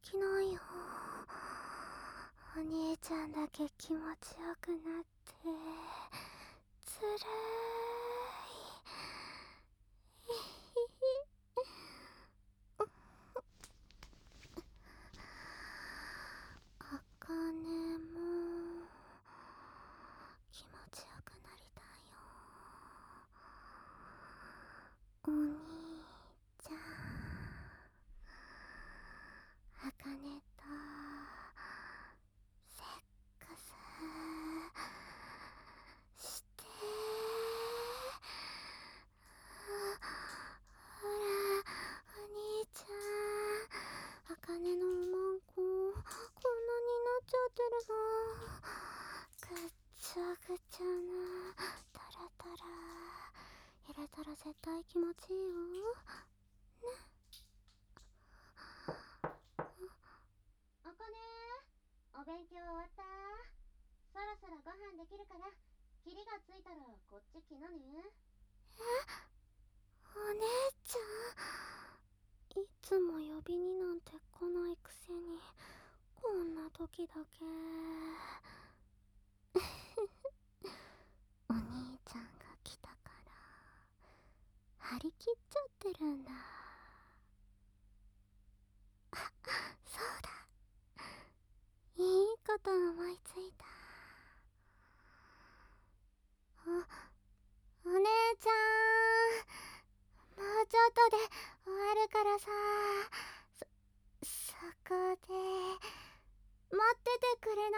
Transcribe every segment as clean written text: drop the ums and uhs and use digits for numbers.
きないよ。お兄ちゃんだけ気持ちよくなってずるい。あかねも気持ちよくなりたいよ。お兄ちゃん、あかねとセックスしてほら、お兄ちゃん、あかねのおまんここんなになっちゃってるの。ぐっちゃぐちゃなタラタラ入れたら絶対気持ちいいよね。 あかね、お勉強終わった？そろそろご飯できるから、キリがついたらこっち来なね。 お姉ちゃん、いつも呼びになんて来ないくせにこんな時だけお兄ちゃんが来たから張り切っちゃってるんだ。あ、そうだ、いいこと思いついた。お姉ちゃん、もうちょっとで終わるからさ、そこで待っててくれない？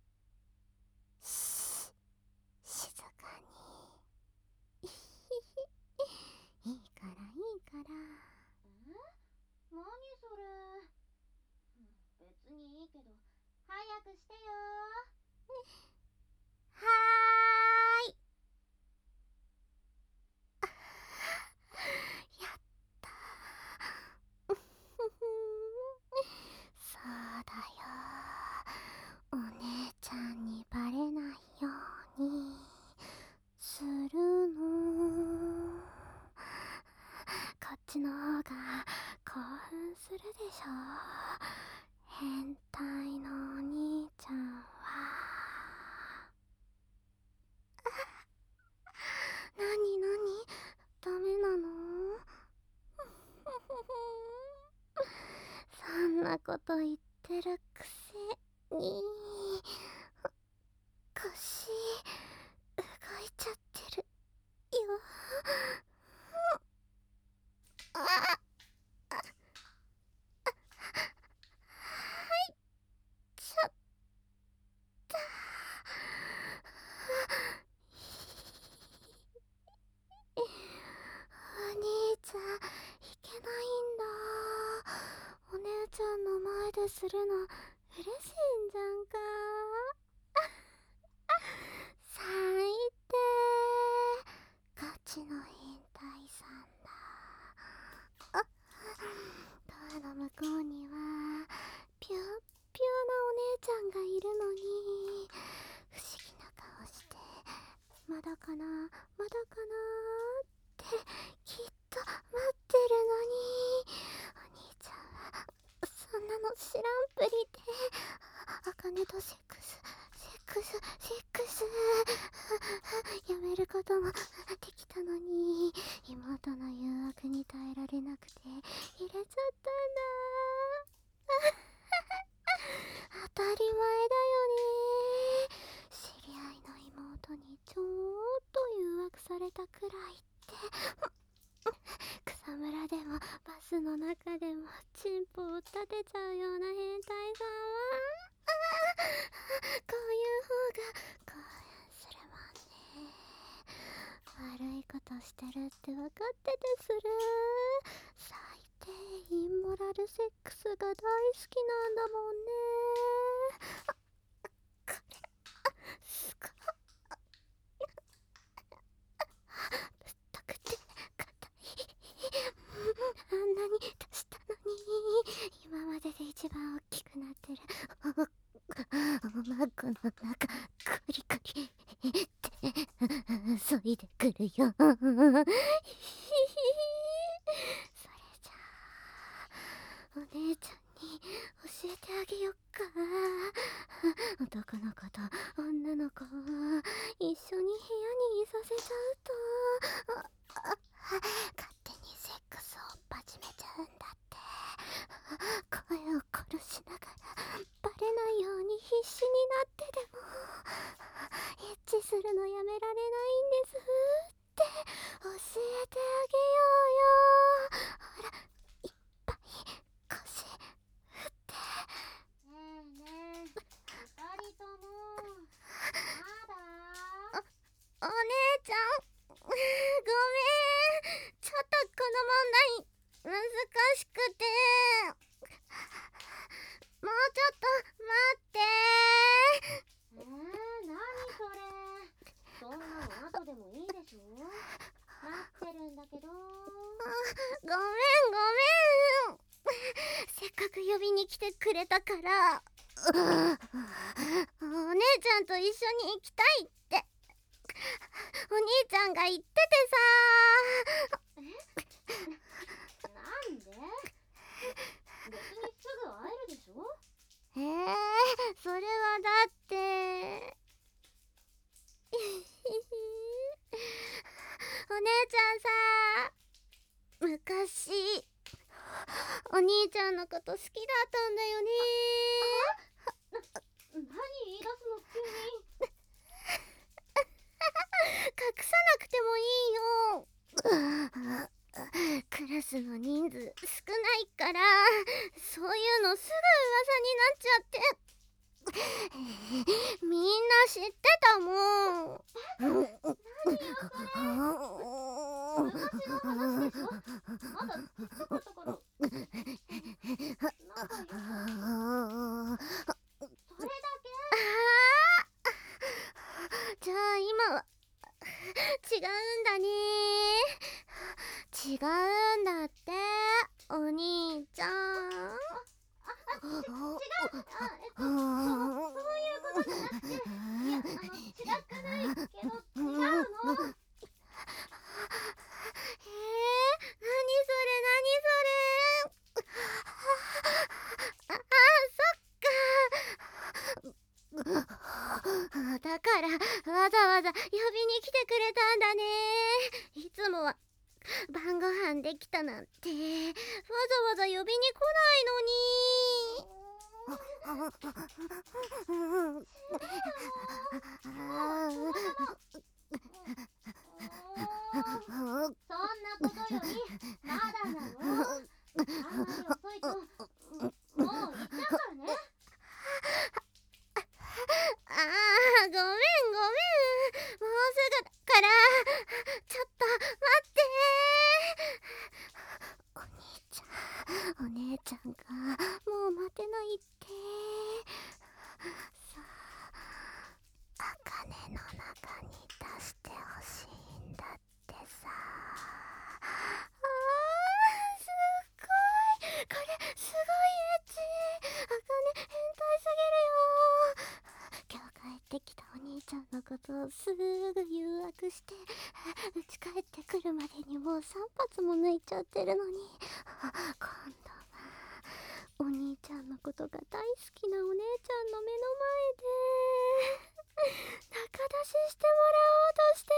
静かに。いいからいいから。 何それ。別にいいけど、早くしてよ。 はーい。やったー。そうだよ、お姉ちゃんにバレないようにするの。こっちの方が興奮するでしょ。変態のお兄ちゃんは。なになに、ダメなの？そんなこと言ってるくせに腰動いちゃってるよ。あっ、はいちゃった。お兄ちゃん、いけないんだ。お姉ちゃんの前でするの嬉しいんじゃんか。最低、ガチの変態さんだ。あ、ドアの向こうにはピュアピュアなお姉ちゃんがいるのに、不思議な顔してまだかなまだかなってきっと待ってるのに、お兄ちゃんはそんなの知らんぷりであかねとセックスやめることもできたのに、妹の誘惑に耐えられなくて入れちゃったんだ。当たり前だよね。知り合いの妹にちょっと誘惑されたくらいって草むらでもバスの中でもチンポを立てちゃうような変態さんはこういう方が興奮するもんね。悪いことしてるって分かっててする最低インモラルセックスが大好きなんだもんね。これすごいぶっとくて硬い。あんなに出したのに今までで一番大きくなってる。おまんこの中コリコリってそいでくるよ。それじゃあお姉ちゃんに教えてあげよっか。男の子と女の子を一緒に部屋にいさせちゃうと勝手にセックスを始めちゃうんだって。声を殺しながらバレないように必死になってでもエッチするのやめられないんですって教えてあげようよ。ほら、いっぱい腰振って。 ねえねえ、二人ともまだ？ お姉ちゃん、ごめん、ちょっとこの問題難しくて。もうちょっと待って。 何それ。そんなの後でもいいでしょ。待ってるんだけど。 ごめん。せっかく呼びに来てくれたからお姉ちゃんと一緒に行きたいってお兄ちゃんが言っててさ。 なんで？別にすぐ会えるでしょ。 それはだってお姉ちゃんさ、昔お兄ちゃんのこと好きだったんだよね。 何言い出すの急に。 隠さなくてもいいよ。クラスの人数少ないからそういうのすぐ噂になっちゃってみんな知ってたもん。 何よそれ。昔の話でしょ。まだちっちゃかったから。仲良く。それだけ？ じゃあ今は違うんだね。違うんだってお兄ちゃん。 違う。そういうことじゃなくて。いや、違くないけど、違うの。 何それ。そっか。だからわざわざ呼びに来てくれたんだね。いつもは晩ご飯できたなんてわざわざ呼びに来ないのに。 そんなことよりまだだよ。あんまり遅いともう行っちゃうからね。 ごめん。もうすぐだからちょっと待って。お姉ちゃんがもう待てないって。さあ、茜の中に出してほしいんだってさ。すっごい、これすごいエッチ。茜変態すぎるよ。今日帰ってきたお兄ちゃんのことをすぐ誘惑して家帰ってくるまでにもう3発も抜いちゃってるのに、今度はお兄ちゃんのことが大好きなお姉ちゃんの目の前で仲出ししてもらおうとして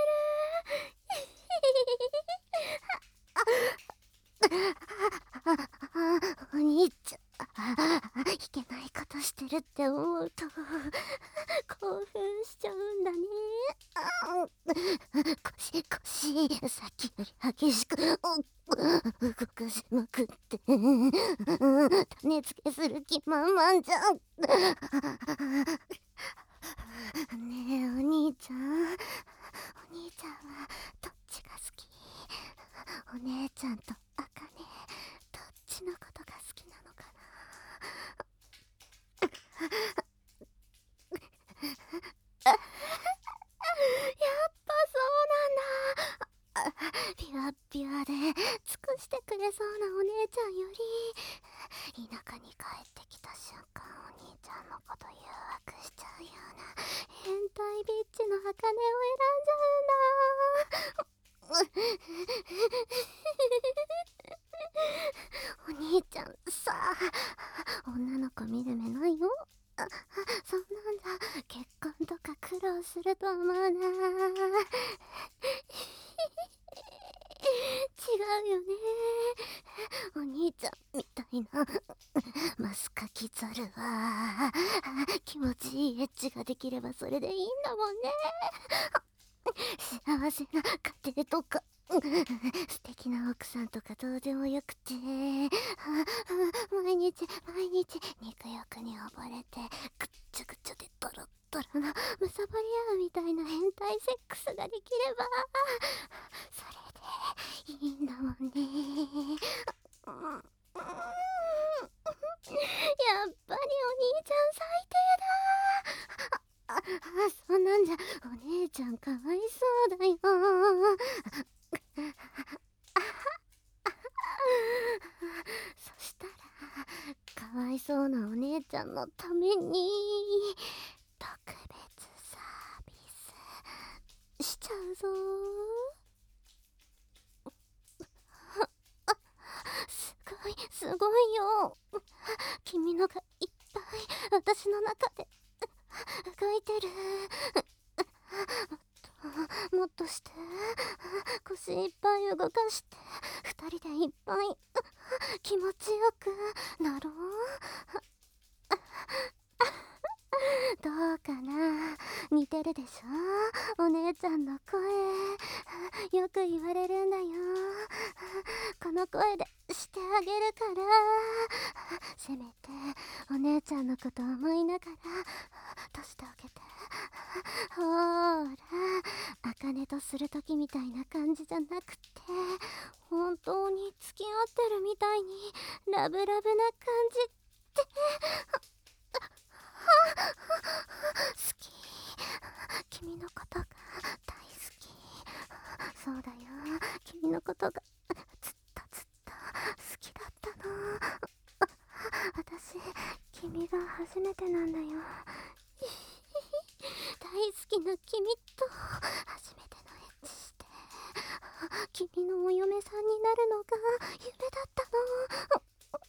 る。お兄ちゃん、いけないことしてるって思うと興奮しちゃうんだね。腰さっきより激しく動かしまくって種付けする気満々じゃん。ねえお兄ちゃんはどっちが好き？お姉ちゃんと茜どっちのことが好きなのかな。やっぱそうなんだ。ピュアピュアで尽くしてくれそうなお姉ちゃんより田舎に帰ってきた瞬間お兄ちゃんのこと誘惑しちゃうような変態ビッチの茜を選んじゃうんだ。お兄ちゃんさ、女の子見る目ないよ。そんなんじゃ結婚とか苦労すると思うな。違うよね。お兄ちゃんみたいなマスカキザルは気持ちいいエッチができればそれでいいんだもんね。幸せな家庭とか素敵な奥さんとかどうでもよくて、毎日毎日肉欲に溺れてぐっちゃぐちゃでドロッドロのむさぼり合うみたいな変態セックスができればそれでいいんだもんね。やっぱりお兄ちゃん最低だ。そんなんじゃお姉ちゃんかわいそうだよ。そしたらかわいそうなお姉ちゃんのために特別サービスしちゃうぞ。すごいよ。君のがいっぱい私の中で動いてる。もっとして腰いっぱい動かして二人でいっぱい気持ちよくなろう。どうかな、似てるでしょお姉ちゃんの声。よく言われるんだよ。この声でしてあげるから。せめてお姉ちゃんのこと思いながらとしてあげて。ほーら、茜とするときみたいな感じじゃなくて本当に付き合ってるみたいにラブラブな感じって好き。君のことが大好き。そうだよ、君のことがずっとずっと好きだったの。私君が初めてなんだよ。大好きな君と初めてのエッチして君のお嫁さんになるのが夢だったの。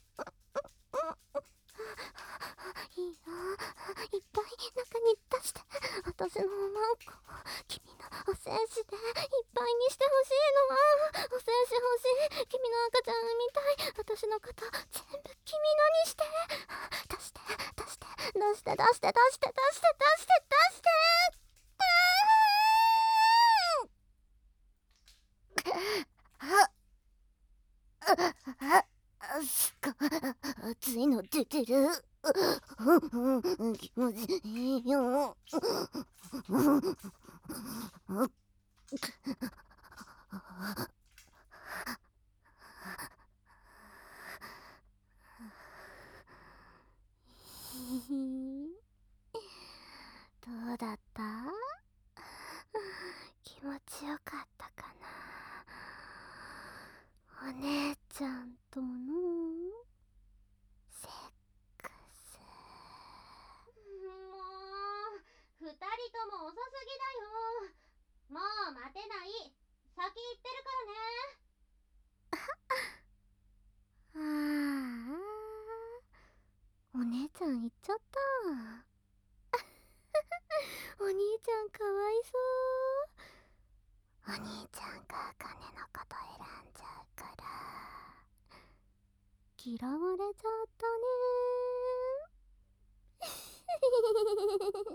いいよ、いっぱい中に出して私のおまんこ君のお精子でいっぱいにしてほしいの。お精子欲しい。君の赤ちゃん産みたい。私のこと全部君のにして。出して出して出して出して出して出して出して出して。すっごい熱いの出てる。気持ちいいよ。どうだった？気持ちよかったかな？お姉ちゃんとのセックス。 もう二人とも遅すぎだよ。もう待てない。先行ってるからね。 ああ、お姉ちゃん行っちゃった。お兄ちゃんかわいそう。お兄ちゃんが茜のこと選んじゃうから嫌われちゃったね。